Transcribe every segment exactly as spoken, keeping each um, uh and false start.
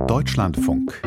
Deutschlandfunk.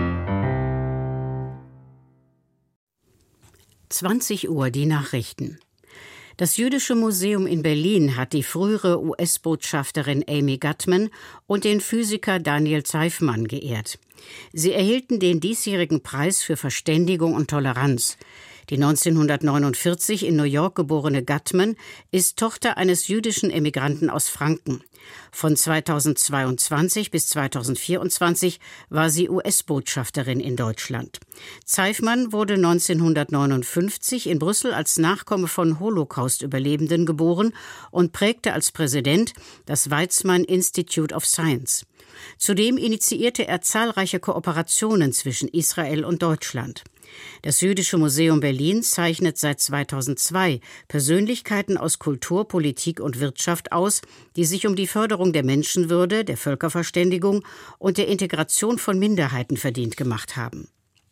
zwanzig Uhr die Nachrichten. Das Jüdische Museum in Berlin hat die frühere U S-Botschafterin Amy Gutmann und den Physiker Daniel Zeifman geehrt. Sie erhielten den diesjährigen Preis für Verständigung und Toleranz. Die neunzehnhundertneunundvierzig in New York geborene Gutmann ist Tochter eines jüdischen Emigranten aus Franken. Von zweitausendzweiundzwanzig bis zweitausendvierundzwanzig war sie U S-Botschafterin in Deutschland. Zeifman wurde neunzehnhundertneunundfünfzig in Brüssel als Nachkomme von Holocaust-Überlebenden geboren und prägte als Präsident das Weizmann Institute of Science. Zudem initiierte er zahlreiche Kooperationen zwischen Israel und Deutschland. Das Jüdische Museum Berlin zeichnet seit zweitausendzwei Persönlichkeiten aus Kultur, Politik und Wirtschaft aus, die sich um die Förderung der Menschenwürde, der Völkerverständigung und der Integration von Minderheiten verdient gemacht haben.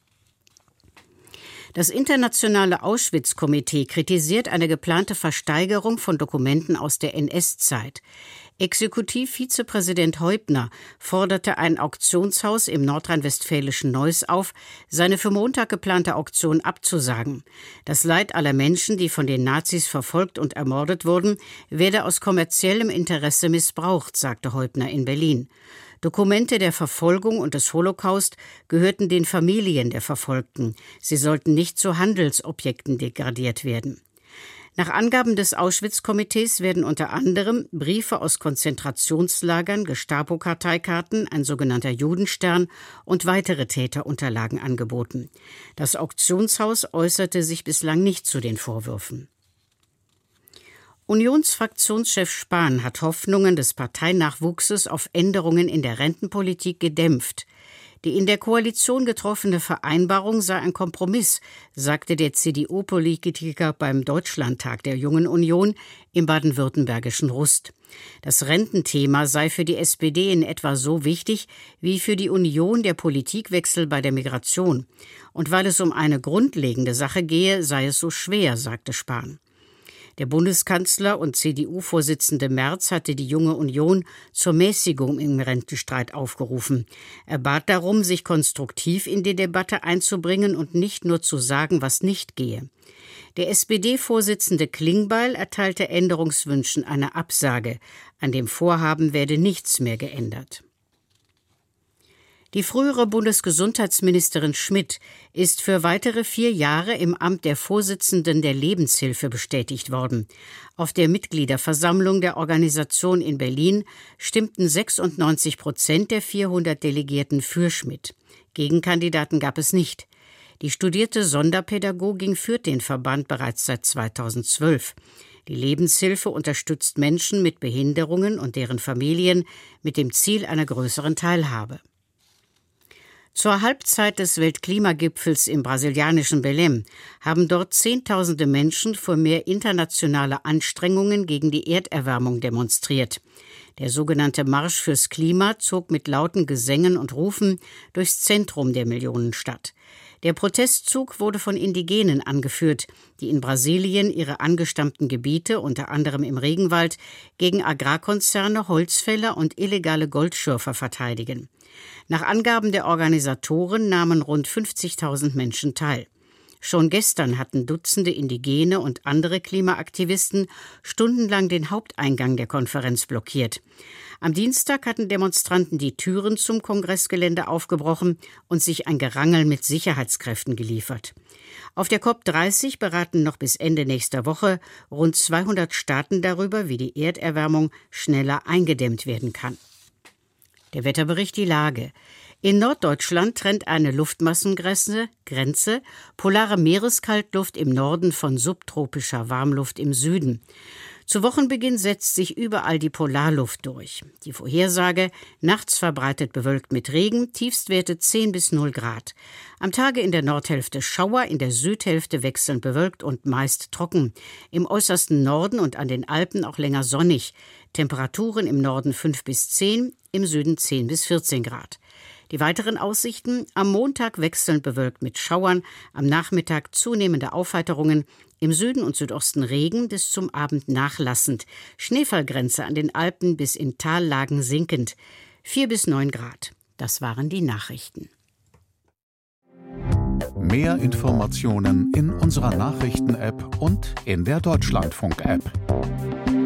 Das Internationale Auschwitz-Komitee kritisiert eine geplante Versteigerung von Dokumenten aus der N S-Zeit. Exekutivvizepräsident Heubner forderte ein Auktionshaus im nordrhein-westfälischen Neuss auf, seine für Montag geplante Auktion abzusagen. Das Leid aller Menschen, die von den Nazis verfolgt und ermordet wurden, werde aus kommerziellem Interesse missbraucht, sagte Heubner in Berlin. Dokumente der Verfolgung und des Holocaust gehörten den Familien der Verfolgten. Sie sollten nicht zu Handelsobjekten degradiert werden. Nach Angaben des Auschwitz-Komitees werden unter anderem Briefe aus Konzentrationslagern, Gestapo-Karteikarten, ein sogenannter Judenstern und weitere Täterunterlagen angeboten. Das Auktionshaus äußerte sich bislang nicht zu den Vorwürfen. Unionsfraktionschef Spahn hat Hoffnungen des Parteinachwuchses auf Änderungen in der Rentenpolitik gedämpft. Die in der Koalition getroffene Vereinbarung sei ein Kompromiss, sagte der C D U-Politiker beim Deutschlandtag der Jungen Union im baden-württembergischen Rust. Das Rententhema sei für die S P D in etwa so wichtig wie für die Union der Politikwechsel bei der Migration. Und weil es um eine grundlegende Sache gehe, sei es so schwer, sagte Spahn. Der Bundeskanzler und C D U-Vorsitzende Merz hatte die Junge Union zur Mäßigung im Rentenstreit aufgerufen. Er bat darum, sich konstruktiv in die Debatte einzubringen und nicht nur zu sagen, was nicht gehe. Der S P D-Vorsitzende Klingbeil erteilte Änderungswünschen eine Absage. An dem Vorhaben werde nichts mehr geändert. Die frühere Bundesgesundheitsministerin Schmidt ist für weitere vier Jahre im Amt der Vorsitzenden der Lebenshilfe bestätigt worden. Auf der Mitgliederversammlung der Organisation in Berlin stimmten sechsundneunzig Prozent der vierhundert Delegierten für Schmidt. Gegenkandidaten gab es nicht. Die studierte Sonderpädagogin führt den Verband bereits seit zweitausendzwölf. Die Lebenshilfe unterstützt Menschen mit Behinderungen und deren Familien mit dem Ziel einer größeren Teilhabe. Zur Halbzeit des Weltklimagipfels im brasilianischen Belém haben dort Zehntausende Menschen für mehr internationale Anstrengungen gegen die Erderwärmung demonstriert. Der sogenannte Marsch fürs Klima zog mit lauten Gesängen und Rufen durchs Zentrum der Millionenstadt. Der Protestzug wurde von Indigenen angeführt, die in Brasilien ihre angestammten Gebiete, unter anderem im Regenwald, gegen Agrarkonzerne, Holzfäller und illegale Goldschürfer verteidigen. Nach Angaben der Organisatoren nahmen rund fünfzigtausend Menschen teil. Schon gestern hatten Dutzende Indigene und andere Klimaaktivisten stundenlang den Haupteingang der Konferenz blockiert. Am Dienstag hatten Demonstranten die Türen zum Kongressgelände aufgebrochen und sich ein Gerangel mit Sicherheitskräften geliefert. Auf der COP dreißig beraten noch bis Ende nächster Woche rund zweihundert Staaten darüber, wie die Erderwärmung schneller eingedämmt werden kann. Der Wetterbericht die Lage. In Norddeutschland trennt eine Luftmassengrenze, Grenze, polare Meereskaltluft im Norden von subtropischer Warmluft im Süden. Zu Wochenbeginn setzt sich überall die Polarluft durch. Die Vorhersage: nachts verbreitet bewölkt mit Regen, Tiefstwerte zehn bis null Grad. Am Tage in der Nordhälfte Schauer, in der Südhälfte wechselnd bewölkt und meist trocken. Im äußersten Norden und an den Alpen auch länger sonnig. Temperaturen im Norden fünf bis zehn, im Süden zehn bis vierzehn Grad. Die weiteren Aussichten: am Montag wechselnd bewölkt mit Schauern, am Nachmittag zunehmende Aufheiterungen, im Süden und Südosten Regen, bis zum Abend nachlassend, Schneefallgrenze an den Alpen bis in Tallagen sinkend, vier bis neun Grad. Das waren die Nachrichten. Mehr Informationen in unserer Nachrichten-App und in der Deutschlandfunk-App.